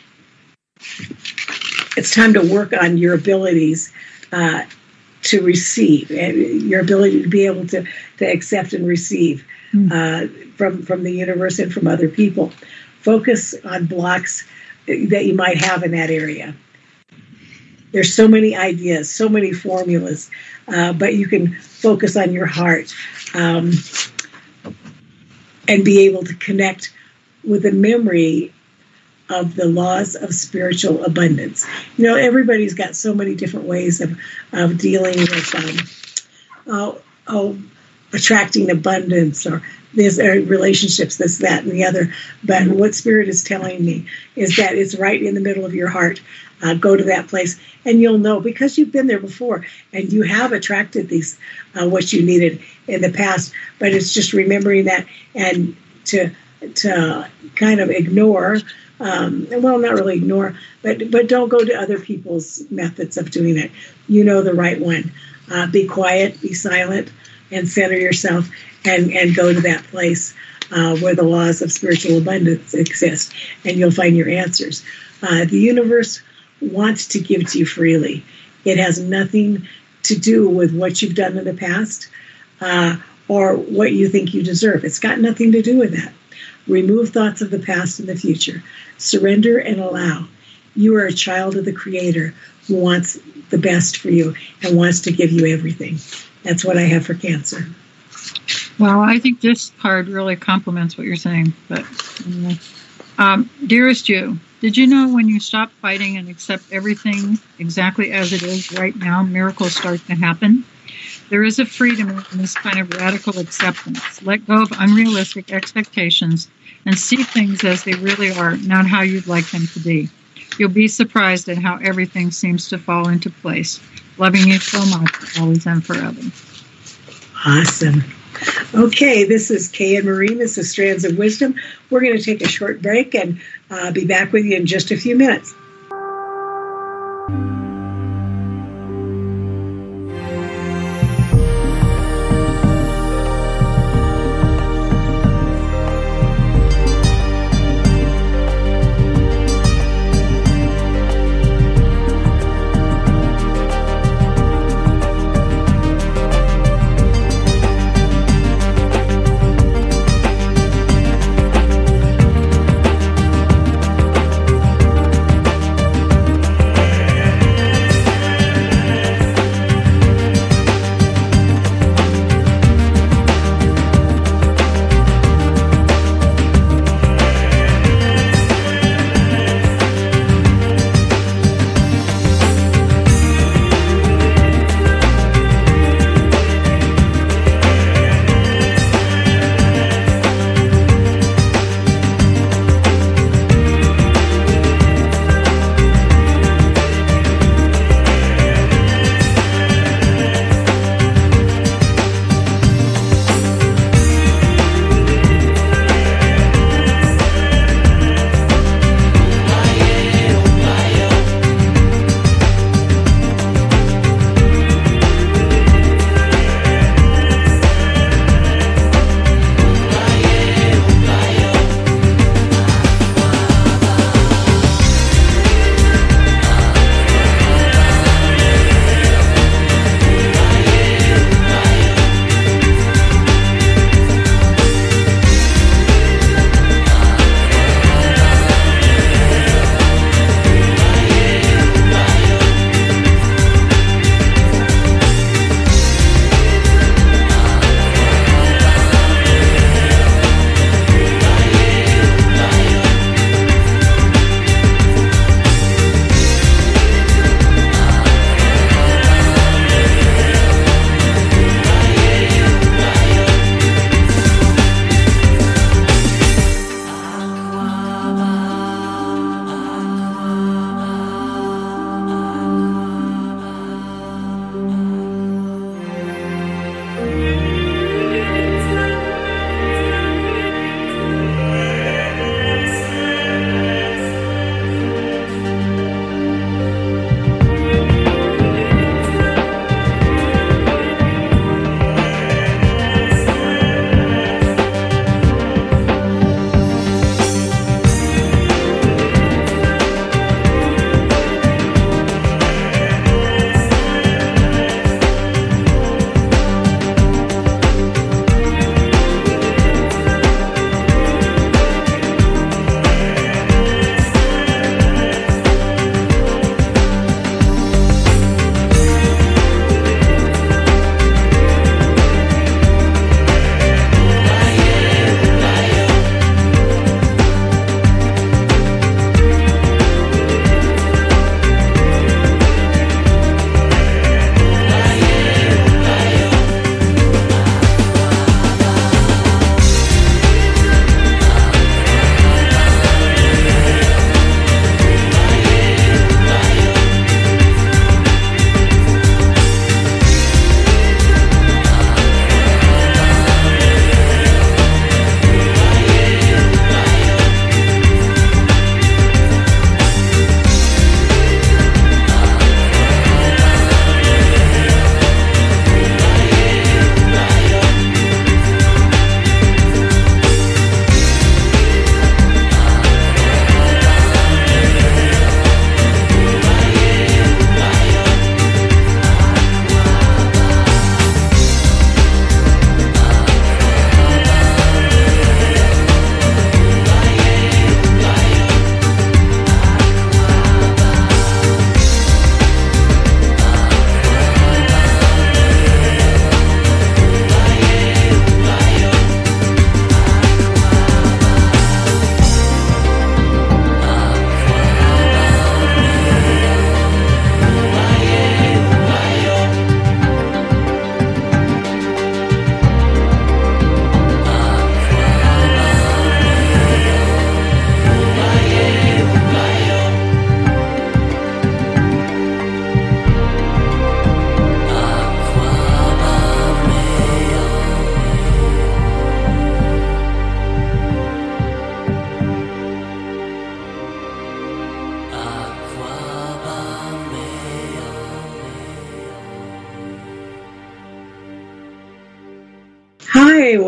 Speaker 2: It's time to work on your abilities uh, to receive, and your ability to be able to, to accept and receive uh, from, from the universe and from other people. Focus on blocks that you might have in that area. There's so many ideas, so many formulas, uh, but you can focus on your heart um, and be able to connect with the memory of the laws of spiritual abundance. You know, everybody's got so many different ways of, of dealing with um, oh, oh, attracting abundance or this or relationships, this, that, and the other. But what Spirit is telling me is that it's right in the middle of your heart. Uh, go to that place, and you'll know because you've been there before, and you have attracted these uh, what you needed in the past. But it's just remembering that and to to kind of ignore. Um, well, not really ignore, but but don't go to other people's methods of doing it. You know the right one. Uh, be quiet, be silent, and center yourself, and and go to that place uh, where the laws of spiritual abundance exist, and you'll find your answers. Uh, the universe wants to give to you freely. It has nothing to do with what you've done in the past uh, or what you think you deserve. It's got nothing to do with that. Remove thoughts of the past and the future. Surrender and allow. You are a child of the Creator who wants the best for you and wants to give you everything. That's what I have for Cancer.
Speaker 1: Well, I think this card really complements what you're saying. But anyway. Um, dearest you, did you know when you stop fighting and accept everything exactly as it is right now, miracles start to happen? There is a freedom in this kind of radical acceptance. Let go of unrealistic expectations and see things as they really are, not how you'd like them to be. You'll be surprised at how everything seems to fall into place. Loving you so much, always and forever.
Speaker 2: Awesome. Okay, this is Kay and Maureen. This is Strands of Wisdom. We're going to take a short break and uh, be back with you in just a few minutes.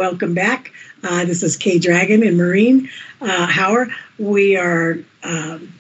Speaker 2: welcome back. Uh, this is Kay Dragon and Maureen uh, Hauer. We are um,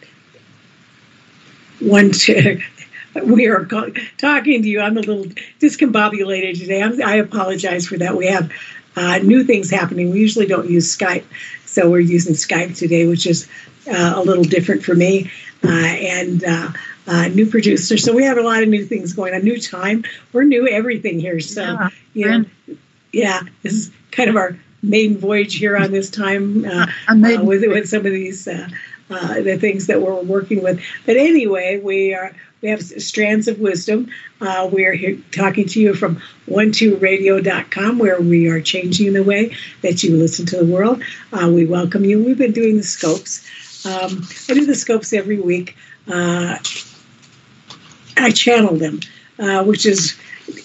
Speaker 2: one to, we are co- talking to you. I'm a little discombobulated today. I'm, I apologize for that. We have uh, new things happening. We usually don't use Skype, so we're using Skype today, which is uh, a little different for me. Uh, and uh, uh, new producer. So we have a lot of new things going on. New time. We're new everything here. So, yeah, you know, yeah, this is kind of our maiden voyage here on this time uh, uh, with, with some of these uh, uh, the things that we're working with. But anyway, we are we have Strands of Wisdom. Uh, we are here talking to you from one two radio dot com, where we are changing the way that you listen to the world. Uh, we welcome you. We've been doing the scopes. Um, I do the scopes every week. Uh, I channel them, uh, which is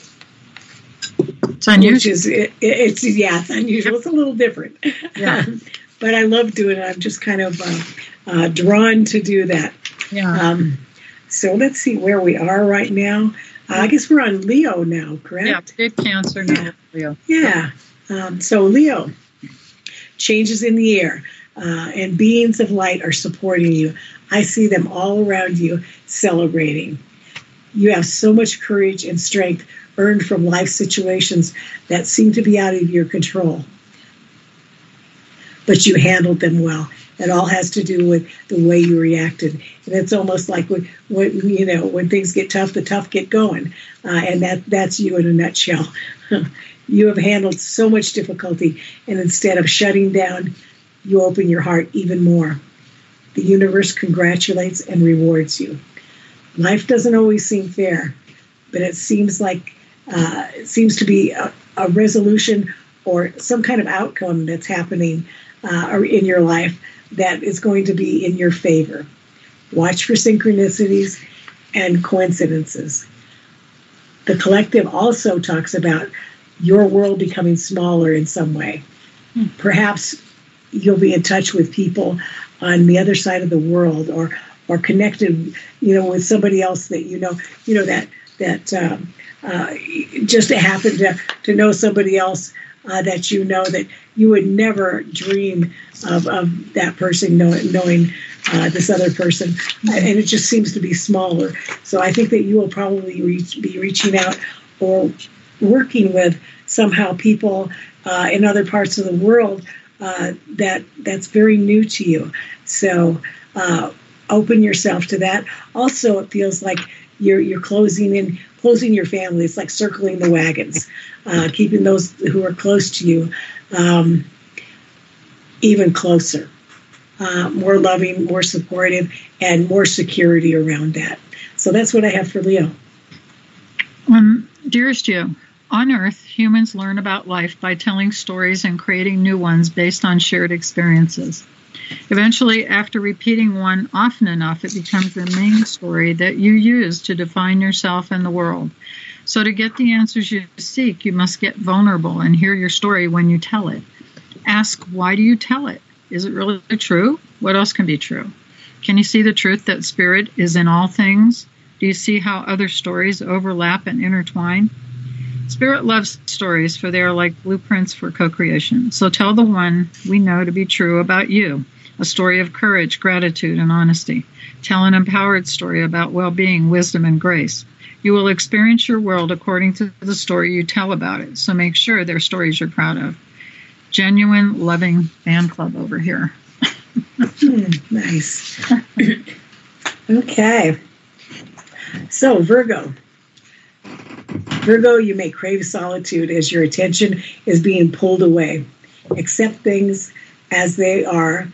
Speaker 1: it's unusual.
Speaker 2: Which is it, it's yeah, it's unusual. It's a little different,
Speaker 1: yeah.
Speaker 2: um, but I love doing it. I'm just kind of uh, uh, drawn to do that.
Speaker 1: Yeah.
Speaker 2: Um, so let's see where we are right now. Uh, I guess we're on Leo now, correct?
Speaker 1: Yeah, big Cancer now.
Speaker 2: Yeah.
Speaker 1: Leo.
Speaker 2: Yeah. Um, so Leo, changes in the air, uh, and beings of light are supporting you. I see them all around you celebrating. You have so much courage and strength earned from life situations that seem to be out of your control. But you handled them well. It all has to do with the way you reacted. And it's almost like when, when you know, when things get tough, the tough get going. Uh, and that that's you in a nutshell. You have handled so much difficulty, and instead of shutting down, you open your heart even more. The universe congratulates and rewards you. Life doesn't always seem fair, but it seems like uh, it seems to be a, a resolution or some kind of outcome that's happening uh, in your life that is going to be in your favor. Watch for synchronicities and coincidences. The collective also talks about your world becoming smaller in some way. Hmm. Perhaps you'll be in touch with people on the other side of the world, or or connected, you know, with somebody else that you know, you know that that um, uh, just happen to to know somebody else uh, that you know that you would never dream of, of that person know, knowing uh, this other person, and it just seems to be smaller. So I think that you will probably reach, be reaching out or working with somehow people uh, in other parts of the world uh, that that's very new to you. So. Uh, Open yourself to that. Also, it feels like you're you're closing in, closing your family. It's like circling the wagons, uh, keeping those who are close to you um, even closer, uh, more loving, more supportive, and more security around that. So that's what I have for Leo.
Speaker 1: Um, dearest you, on Earth, humans learn about life by telling stories and creating new ones based on shared experiences. Eventually, after repeating one often enough, it becomes the main story that you use to define yourself and the world. So to get the answers you seek, you must get vulnerable and hear your story when you tell it. Ask, why do you tell it? Is it really true? What else can be true? Can you see the truth that spirit is in all things? Do you see how other stories overlap and intertwine? Spirit loves stories, for they are like blueprints for co-creation. So tell the one we know to be true about you, a story of courage, gratitude, and honesty. Tell an empowered story about well-being, wisdom, and grace. You will experience your world according to the story you tell about it, so make sure they're stories you're proud of. Genuine, loving fan club over here.
Speaker 2: mm, nice. Okay. So, Virgo. Virgo, you may crave solitude as your attention is being pulled away. Accept things as they are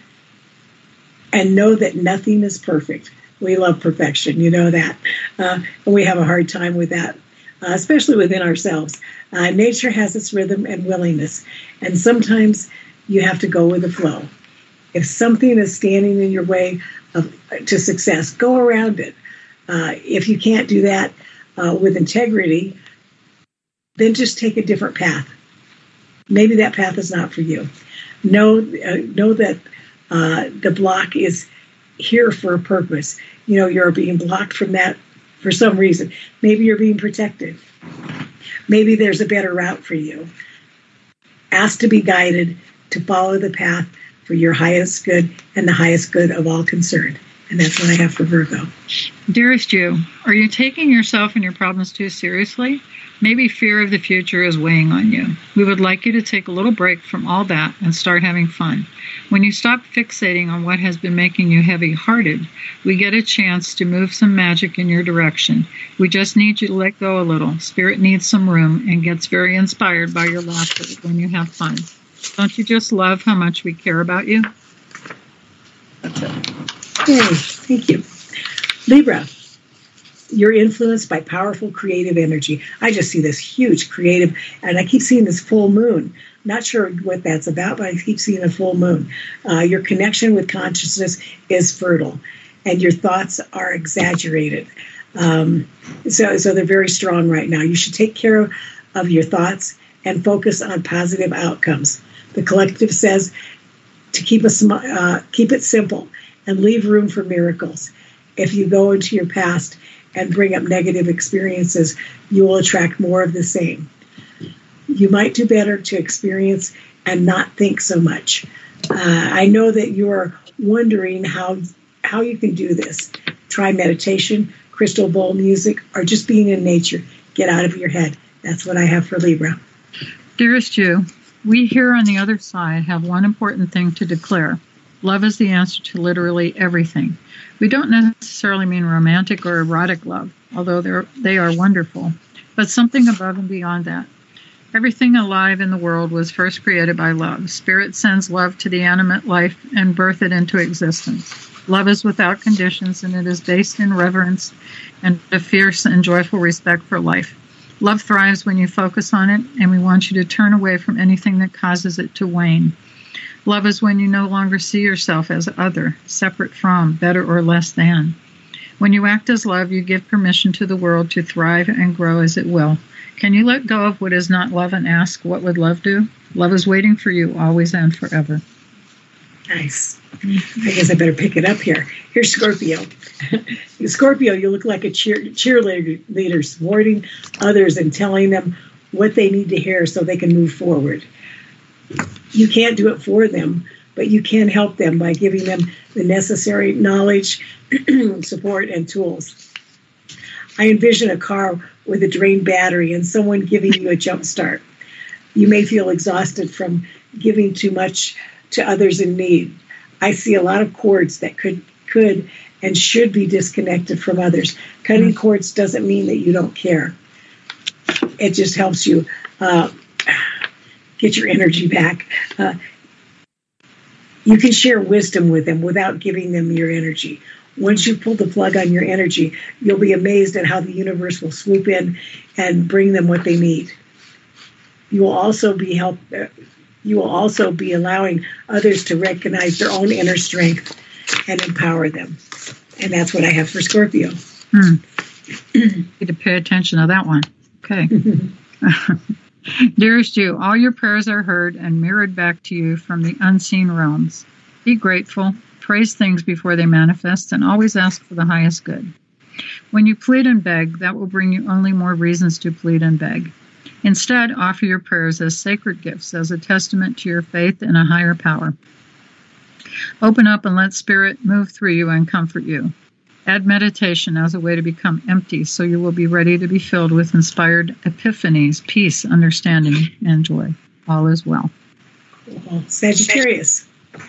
Speaker 2: and know that nothing is perfect. We love perfection, you know that. Uh, and we have a hard time with that, uh, especially within ourselves. Uh, nature has its rhythm and willingness, and sometimes you have to go with the flow. If something is standing in your way of, to success, go around it. Uh, if you can't do that uh, with integrity, then just take a different path. Maybe that path is not for you. Know, uh, know that uh, the block is here for a purpose. You know, you're being blocked from that for some reason. Maybe you're being protected. Maybe there's a better route for you. Ask to be guided to follow the path for your highest good and the highest good of all concerned. And that's what I have for Virgo.
Speaker 1: Dearest you, are you taking yourself and your problems too seriously? Maybe fear of the future is weighing on you. We would like you to take a little break from all that and start having fun. When you stop fixating on what has been making you heavy-hearted, we get a chance to move some magic in your direction. We just need you to let go a little. Spirit needs some room and gets very inspired by your laughter when you have fun. Don't you just love how much we care about you? That's it.
Speaker 2: Yay, thank you. Libra, you're influenced by powerful creative energy. I just see this huge creative, and I keep seeing this full moon. Not sure what that's about, but I keep seeing a full moon. Uh, your connection with consciousness is fertile, and your thoughts are exaggerated. Um, so, so they're very strong right now. You should take care of, of your thoughts and focus on positive outcomes. The collective says to keep a sm- uh, keep it simple and leave room for miracles. If you go into your past and bring up negative experiences, you will attract more of the same. You might do better to experience and not think so much. Uh, I know that you're wondering how how you can do this. Try meditation, crystal bowl music, or just being in nature. Get out of your head. That's what I have for Libra.
Speaker 1: Dearest you, we here on the other side have one important thing to declare. Love is the answer to literally everything. We don't necessarily mean romantic or erotic love, although they're, they are wonderful, but something above and beyond that. Everything alive in the world was first created by love. Spirit sends love to the animate life and birth it into existence. Love is without conditions, and it is based in reverence and a fierce and joyful respect for life. Love thrives when you focus on it, and we want you to turn away from anything that causes it to wane. Love is when you no longer see yourself as other, separate from, better or less than. When you act as love, you give permission to the world to thrive and grow as it will. Can you let go of what is not love and ask, what would love do? Love is waiting for you always and forever.
Speaker 2: Nice. I guess I better pick it up here. Here's Scorpio. Scorpio, you look like a cheer, cheerleader leader, supporting others and telling them what they need to hear so they can move forward. You can't do it for them, but you can help them by giving them the necessary knowledge, support, and tools. I envision a car with a drained battery and someone giving you a jump start. You may feel exhausted from giving too much to others in need. I see a lot of cords that could could and should be disconnected from others. Cutting mm-hmm. cords doesn't mean that you don't care. It just helps you uh, get your energy back. Uh, you can share wisdom with them without giving them your energy. Once you pull the plug on your energy, you'll be amazed at how the universe will swoop in and bring them what they need. You will also be help. Uh, you will also be allowing others to recognize their own inner strength and empower them. And that's what I have for Scorpio.
Speaker 1: Hmm. Need to pay attention to that one. Okay. Dearest you, all your prayers are heard and mirrored back to you from the unseen realms. Be grateful, praise things before they manifest, and always ask for the highest good. When you plead and beg, that will bring you only more reasons to plead and beg. Instead, offer your prayers as sacred gifts, as a testament to your faith in a higher power. Open up and let Spirit move through you and comfort you. Add meditation as a way to become empty, so you will be ready to be filled with inspired epiphanies, peace, understanding, and joy. All is well.
Speaker 2: Cool. Sagittarius.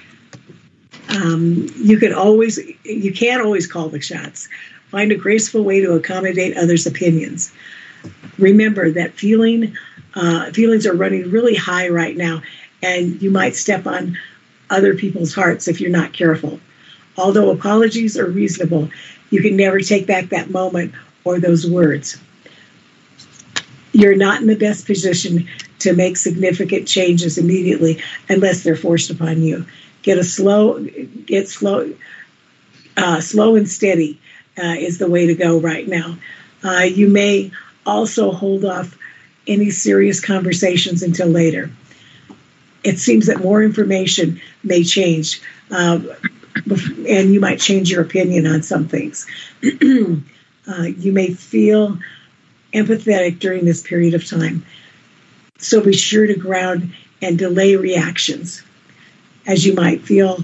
Speaker 2: Um, you can always, you can't always call the shots. Find a graceful way to accommodate others' opinions. Remember that feeling, uh, feelings are running really high right now, and you might step on other people's hearts if you're not careful. Although apologies are reasonable, you can never take back that moment or those words. You're not in the best position to make significant changes immediately unless they're forced upon you. Get a slow, get slow, uh, slow and steady uh, is the way to go right now. Uh, you may also hold off any serious conversations until later. It seems that more information may change, uh, and you might change your opinion on some things. uh, you may feel empathetic during this period of time. So be sure to ground and delay reactions, as you might feel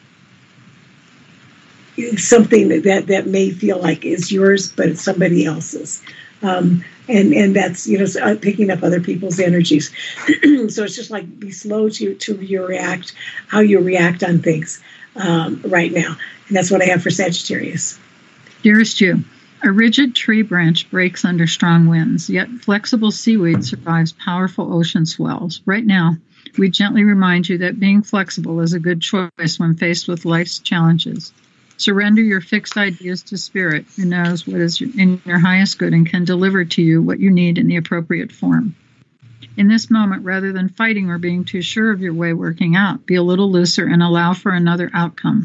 Speaker 2: something that, that may feel like is yours, but it's somebody else's. Um, and, and that's, you know, picking up other people's energies. So it's just like be slow to, to react, how you react on things um, right now. And that's what I have for Sagittarius.
Speaker 1: Dearest you, a rigid tree branch breaks under strong winds, yet flexible seaweed survives powerful ocean swells. Right now, we gently remind you that being flexible is a good choice when faced with life's challenges. Surrender your fixed ideas to Spirit, who knows what is in your highest good and can deliver to you what you need in the appropriate form. In this moment, rather than fighting or being too sure of your way working out, be a little looser and allow for another outcome.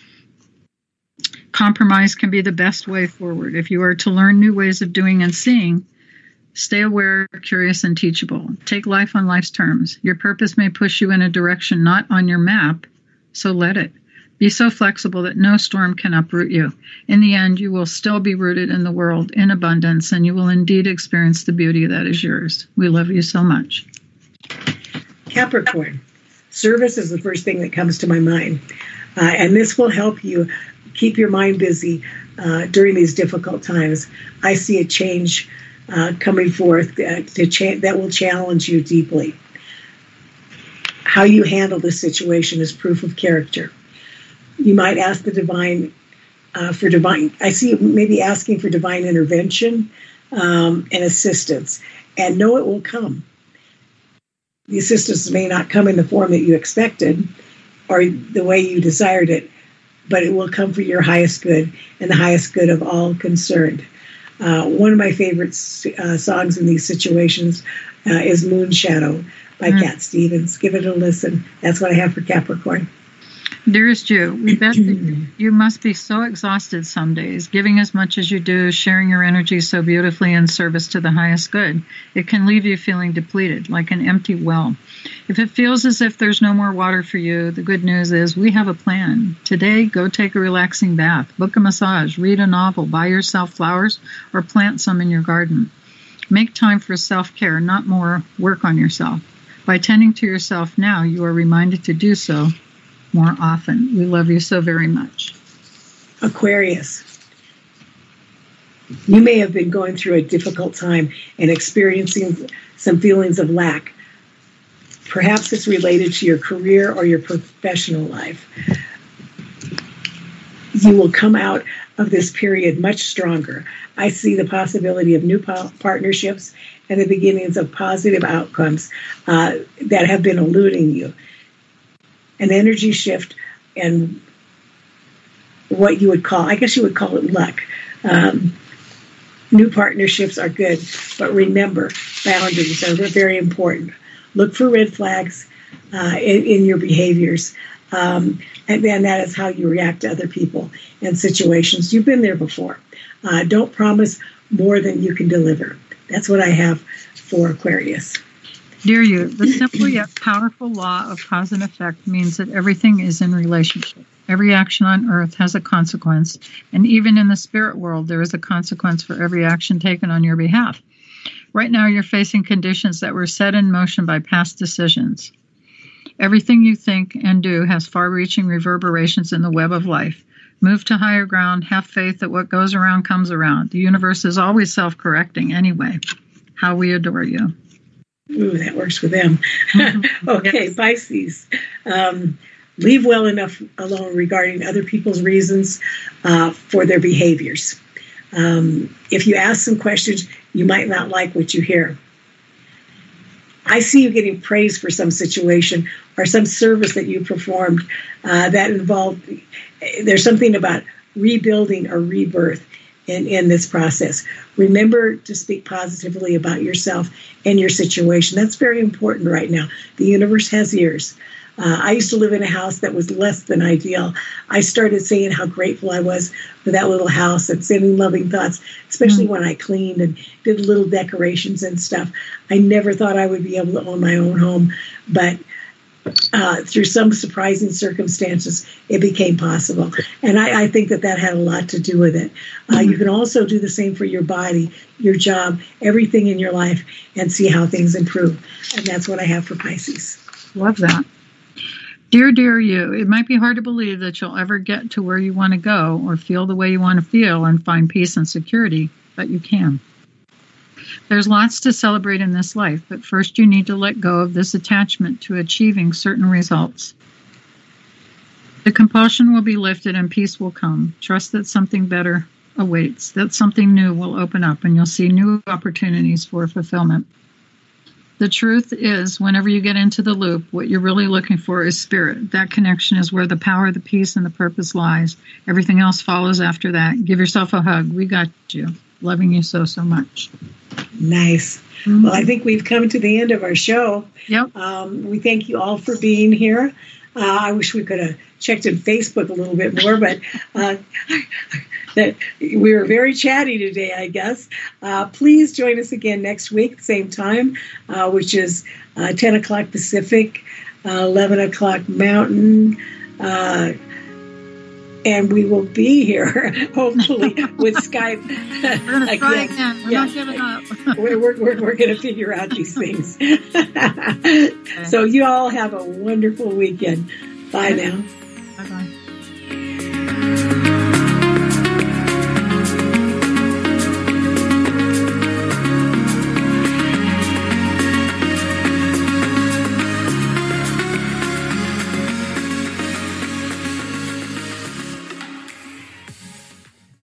Speaker 1: Compromise can be the best way forward. If you are to learn new ways of doing and seeing, stay aware, curious, and teachable. Take life on life's terms. Your purpose may push you in a direction not on your map, so let it. Be so flexible that no storm can uproot you. In the end, you will still be rooted in the world in abundance, and you will indeed experience the beauty that is yours. We love you so much.
Speaker 2: Capricorn. Service is the first thing that comes to my mind. Uh, and this will help you keep your mind busy uh, during these difficult times. I see a change uh, coming forth uh, to cha- that will challenge you deeply. How you handle this situation is proof of character. You might ask the divine uh, for divine, I see you maybe asking for divine intervention um, and assistance, and know it will come. The assistance may not come in the form that you expected or the way you desired it, but it will come for your highest good and the highest good of all concerned. Uh, one of my favorite uh, songs in these situations uh, is Moon Shadow by mm. Cat Stevens. Give it a listen. That's what I have for Capricorn.
Speaker 1: Dearest you, we bet that you must be so exhausted some days, giving as much as you do, sharing your energy so beautifully in service to the highest good. It can leave you feeling depleted, like an empty well. If it feels as if there's no more water for you, the good news is we have a plan. Today, go take a relaxing bath, book a massage, read a novel, buy yourself flowers, or plant some in your garden. Make time for self-care, not more work on yourself. By tending to yourself now, you are reminded to do so more often. We love you so very much.
Speaker 2: Aquarius. You may have been going through a difficult time and experiencing some feelings of lack. Perhaps it's related to your career or your professional life. You will come out of this period much stronger. I see the possibility of new po- partnerships and the beginnings of positive outcomes uh, that have been eluding you. An energy shift and what you would call, I guess you would call it luck. Um, new partnerships are good, but remember, boundaries are very important. Look for red flags uh, in, in your behaviors. Um, and then that is how you react to other people and situations. You've been there before. Uh, don't promise more than you can deliver. That's what I have for Aquarius.
Speaker 1: Dear you, the simple yet powerful law of cause and effect means that everything is in relationship. Every action on earth has a consequence, and even in the spirit world, there is a consequence for every action taken on your behalf. Right now, you're facing conditions that were set in motion by past decisions. Everything you think and do has far-reaching reverberations in the web of life. Move to higher ground, have faith that what goes around comes around. The universe is always self-correcting anyway. How we adore you.
Speaker 2: Ooh, that works for them. Okay, yes. Pisces. Um, leave well enough alone regarding other people's reasons uh, for their behaviors. Um, if you ask some questions, you might not like what you hear. I see you getting praised for some situation or some service that you performed uh, that involved, there's something about rebuilding or rebirth in, in this process. Remember to speak positively about yourself and your situation. That's very important right now. The universe has ears. Uh, I used to live in a house that was less than ideal. I started saying how grateful I was for that little house and sending loving thoughts, especially mm-hmm. when I cleaned and did little decorations and stuff. I never thought I would be able to own my own home, but uh, through some surprising circumstances, it became possible. And I, I think that that had a lot to do with it. Uh, mm-hmm. You can also do the same for your body, your job, everything in your life, and see how things improve. And that's what I have for Pisces.
Speaker 1: Love that. Dear, dear you, it might be hard to believe that you'll ever get to where you want to go or feel the way you want to feel and find peace and security, but you can. There's lots to celebrate in this life, but first you need to let go of this attachment to achieving certain results. The compulsion will be lifted and peace will come. Trust that something better awaits, that something new will open up, and you'll see new opportunities for fulfillment. The truth is, whenever you get into the loop, what you're really looking for is spirit. That connection is where the power, the peace, and the purpose lies. Everything else follows after that. Give yourself a hug. We got you. Loving you so, so much.
Speaker 2: Nice. Mm-hmm. Well, I think we've come to the end of our show.
Speaker 1: Yep.
Speaker 2: Um, we thank you all for being here. Uh, I wish we could have checked in Facebook a little bit more, but uh, that we were very chatty today, I guess. Uh, please join us again next week, same time, uh, which is uh, ten o'clock Pacific, uh, eleven o'clock Mountain, uh, and we will be here, hopefully, with Skype.
Speaker 1: We're going to try again. We're yeah. not giving up.
Speaker 2: we're we're, we're, we're going to figure out these things. Okay. So you all have a wonderful weekend. Bye now.
Speaker 1: Bye-bye.